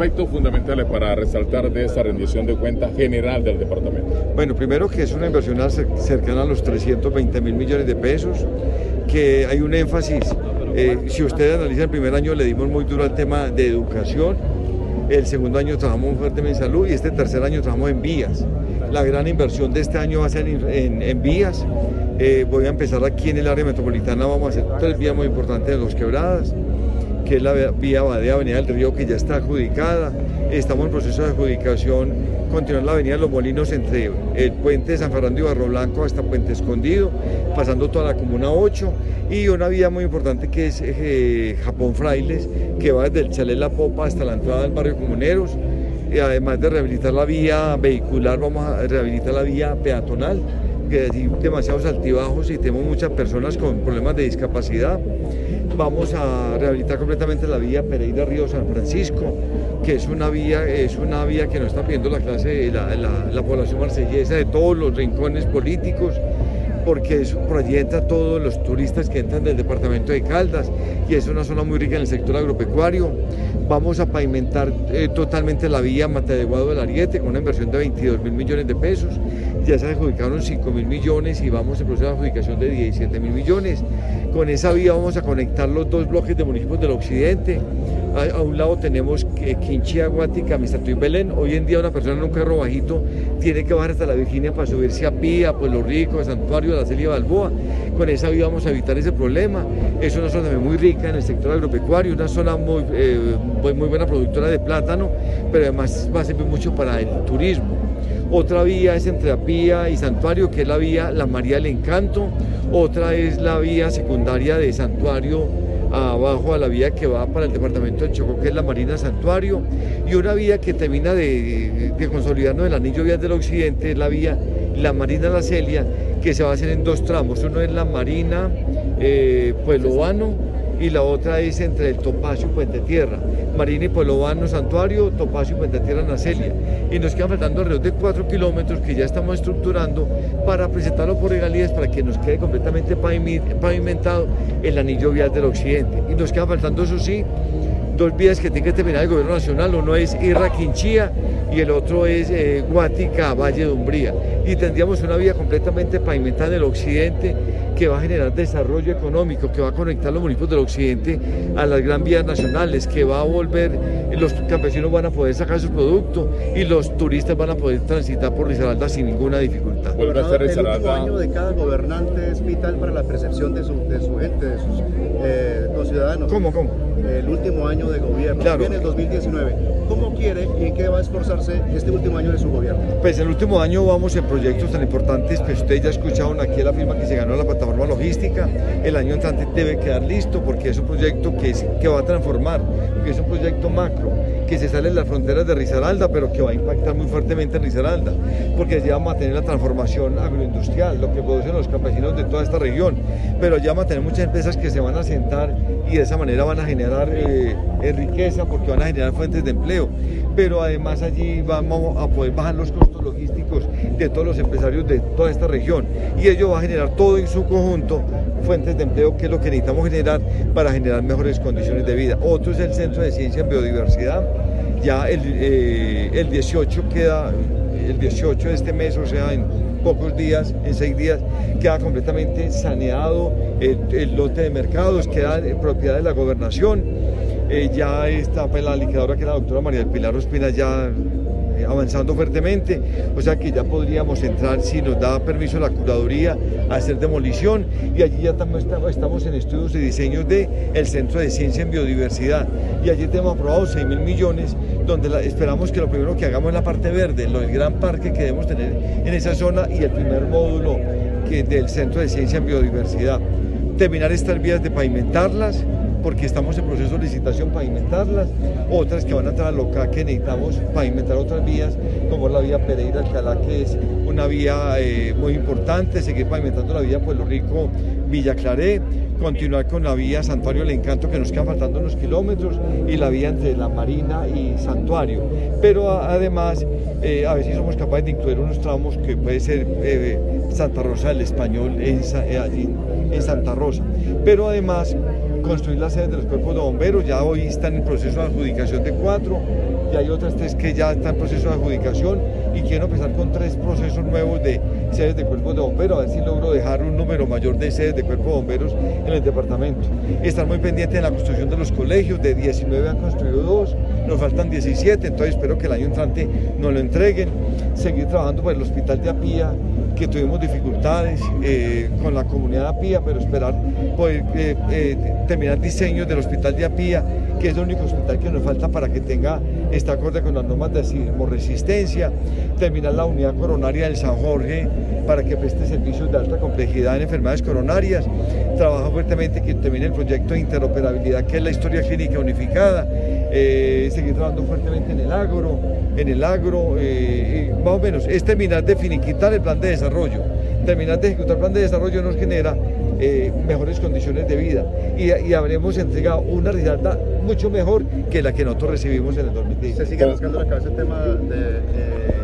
Aspectos fundamentales para resaltar de esta rendición de cuentas general del departamento. Bueno, primero que es una inversión cercana a los 320.000 millones de pesos, que hay un énfasis, si ustedes analizan el primer año le dimos muy duro al tema de educación, el segundo año trabajamos fuertemente en salud y este tercer año trabajamos en vías. La gran inversión de este año va a ser en vías. Voy a empezar aquí en el área metropolitana, vamos a hacer 3 vías muy importantes de Los Quebradas, que es la vía Badea, Avenida del Río, que ya está adjudicada. Estamos en proceso de adjudicación, continuar la Avenida de los Molinos entre el puente de San Fernando y Barro Blanco hasta Puente Escondido, pasando toda la Comuna 8, y una vía muy importante que es Japón Frailes, que va desde el Chalet La Popa hasta la entrada del barrio Comuneros. Y además de rehabilitar la vía vehicular, vamos a rehabilitar la vía peatonal, que hay demasiados altibajos y tenemos muchas personas con problemas de discapacidad. Vamos a rehabilitar completamente la vía Pereira Río San Francisco, que es una vía que nos está pidiendo la población marsellesa de todos los rincones políticos, porque por allí entran todos los turistas que entran del departamento de Caldas y es una zona muy rica en el sector agropecuario. Vamos a pavimentar totalmente la vía Mateadeguado del Ariete con una inversión de 22.000 millones de pesos. Ya se adjudicaron 5.000 millones y vamos en proceso de adjudicación de 17.000 millones. Con esa vía vamos a conectar los 2 bloques de municipios del occidente. A un lado tenemos Quinchía, Guática, Mistato y Belén. Hoy en día una persona en un carro bajito tiene que bajar hasta la Virginia para subirse a Pía, a Pueblo Rico, a Santuario, a la Celia Balboa. Con esa vía vamos a evitar ese problema. Es una zona muy rica en el sector agropecuario, una zona muy buena productora de plátano, pero además va a servir mucho para el turismo. Otra vía es entre Apía y Santuario, que es la vía La María del Encanto. Otra es la vía secundaria de Santuario abajo a la vía que va para el departamento del Chocó, que es la Marina Santuario. Y una vía que termina de consolidarnos el anillo vial del occidente es la vía La Marina La Celia, que se va a hacer en 2 tramos. Uno es la Marina Pueblo Vano y la otra es entre el Topacio y Puente Tierra. Marina y Pueblo Vano, Santuario, Topacio y Puente Tierra, Nacelia. Y nos quedan faltando alrededor de 4 kilómetros que ya estamos estructurando para presentarlo por regalías para que nos quede completamente pavimentado el anillo vial del occidente. Y nos quedan faltando, eso sí, 2 vías que tiene que terminar el gobierno nacional. Uno es Irra Quinchía y el otro es Guática Valle de Umbría. Y tendríamos una vía completamente pavimentada en el occidente que va a generar desarrollo económico, que va a conectar los municipios del occidente a las gran vías nacionales, que va a volver, los campesinos van a poder sacar su producto y los turistas van a poder transitar por Risaralda sin ninguna dificultad. El último año de cada gobernante es vital para la percepción de su gente, de sus conciudadanos. ¿Cómo? El último año de gobierno, claro. Viene el 2019. ¿Cómo quiere y en qué va a esforzarse este último año de su gobierno? Pues el último año vamos en proyectos tan importantes, pues ustedes ya escucharon aquí la firma que se ganó la plataforma logística. El año entrante debe quedar listo porque es un proyecto que va a transformar, que es un proyecto macro, que se sale de las fronteras de Risaralda, pero que va a impactar muy fuertemente en Risaralda, porque allí vamos a tener la transformación agroindustrial, lo que producen los campesinos de toda esta región, pero allá vamos a tener muchas empresas que se van a sentar y de esa manera van a generar riqueza porque van a generar fuentes de empleo, pero además allí vamos a poder bajar los costos logísticos de todos los empresarios de toda esta región y ello va a generar todo en su conjunto fuentes de empleo, que es lo que necesitamos generar para generar mejores condiciones de vida. Otro es el Centro de Ciencia en Biodiversidad. Ya el 18 de este mes, o sea, en pocos días, en 6 días, queda completamente saneado el lote de mercados, queda en propiedad de la gobernación. Ya está pues, la liquidadora, que es la doctora María del Pilar Ospina, ya avanzando fuertemente, o sea que ya podríamos entrar, si nos da permiso la curaduría, a hacer demolición, y allí ya estamos en estudios y diseños del Centro de Ciencia en Biodiversidad, y allí tenemos aprobado 6.000 millones, donde esperamos que lo primero que hagamos es la parte verde, el gran parque que debemos tener en esa zona y el primer módulo del Centro de Ciencia en Biodiversidad. Terminar estas vías de pavimentarlas, porque estamos en proceso de licitación, pavimentarlas, otras que van a entrar a Locá, que necesitamos pavimentar otras vías, como la vía Pereira Alcalá, que es una vía muy importante, seguir pavimentando la vía Pueblo Rico, Villa Claré, continuar con la vía Santuario El Encanto, que nos quedan faltando unos kilómetros, y la vía entre La Marina y Santuario, pero además a ver si somos capaces de incluir unos tramos que puede ser Santa Rosa del Español en Santa Rosa, pero además construir las sedes de los cuerpos de bomberos. Ya hoy están en proceso de adjudicación de 4, y hay otras 3 que ya están en proceso de adjudicación, y quiero empezar con 3 procesos nuevos de sedes de cuerpos de bomberos, a ver si logro dejar un número mayor de sedes de cuerpos de bomberos en el departamento. Estar muy pendiente de la construcción de los colegios, de 19 han construido 2, nos faltan 17, entonces espero que el año entrante nos lo entreguen. Seguir trabajando por el hospital de Apía, que tuvimos dificultades con la comunidad de Apía, pero esperar poder terminar diseños del hospital de Apía, que es el único hospital que nos falta para que esté acorde con las normas de sismoresistencia, terminar la unidad coronaria del San Jorge para que preste servicios de alta complejidad en enfermedades coronarias, trabajar fuertemente que termine el proyecto de interoperabilidad, que es la historia clínica unificada, seguir trabajando fuertemente en el agro, más o menos, es terminar de finiquitar el plan de desarrollo. Terminar de ejecutar el plan de desarrollo nos genera mejores condiciones de vida y habremos entregado una Risaralda mucho mejor que la que nosotros recibimos en el 2010. Se sigue buscando la cabeza el tema de